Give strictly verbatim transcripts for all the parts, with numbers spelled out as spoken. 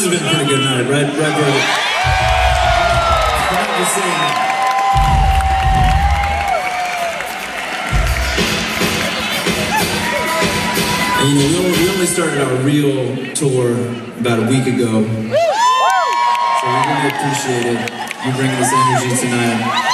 Must have been a pretty good night, right, right, brother? I'm just saying that. And you know, we only, we only started our real tour about a week ago. So we really appreciate it. You bringing this energy tonight.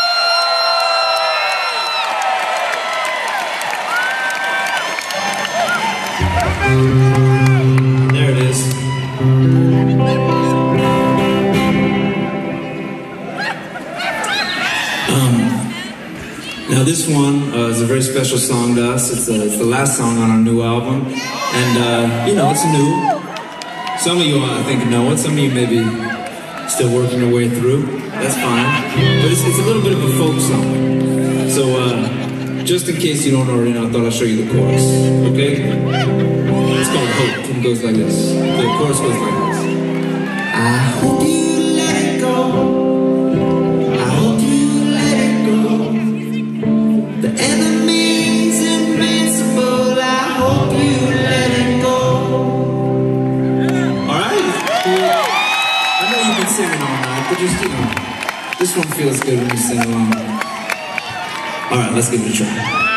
There it is. Um, now this one uh, is a very special song to us. It's, a, it's the last song on our new album. And, uh, you know, it's new. Some of you, I think, know it. Some of you maybe still working your way through. That's fine. But it's, it's a little bit of a folk song. So, uh, just in case you don't already know, I thought I'd show you the chorus. Okay? It's called Hope. It goes like this. The chorus goes like this. I hope you let it go. I hope you let it go. The enemy's invincible. I hope you let it go. Alright? I know you've been singing all night, but just, you know, this one feels good when you sing along. Alright, let's give it a try.